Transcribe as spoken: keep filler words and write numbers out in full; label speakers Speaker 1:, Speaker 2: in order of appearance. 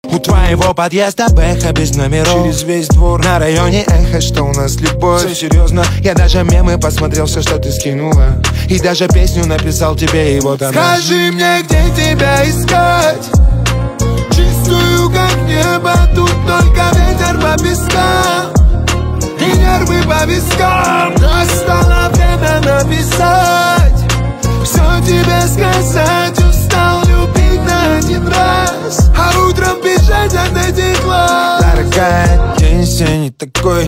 Speaker 1: У твоего подъезда Бэха без номеров.
Speaker 2: Через весь двор
Speaker 1: на районе эхо, что у нас любовь.
Speaker 2: Все серьезно.
Speaker 1: Я даже мемы посмотрел, все, что ты скинула. И даже песню написал тебе, и вот она.
Speaker 2: Скажи мне, где тебя искать? Чистую, как небо, тут только ветер по пескам и нервы по вискам. Настало время написать, все тебе сказать. Устал любить на один раз, а утром бежать от этих глаз.
Speaker 1: Дорогая, день сегодня такой,